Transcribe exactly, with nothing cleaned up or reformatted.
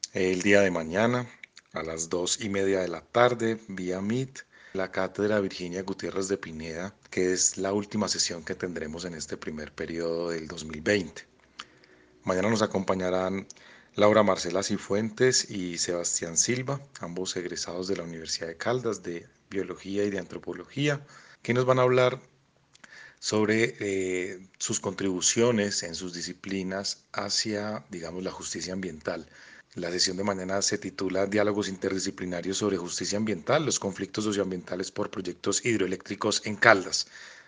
El día de mañana, a las dos y media de la tarde, vía Meet, la cátedra Virginia Gutiérrez de Pineda, que es la última sesión que tendremos en este primer periodo del dos mil veinte. Mañana nos acompañarán Laura Marcela Cifuentes y Sebastián Silva, ambos egresados de la Universidad de Caldas de Biología y de Antropología, que nos van a hablar sobre eh, sus contribuciones en sus disciplinas hacia, digamos, la justicia ambiental. La sesión de mañana se titula Diálogos interdisciplinarios sobre justicia ambiental, los conflictos socioambientales por proyectos hidroeléctricos en Caldas.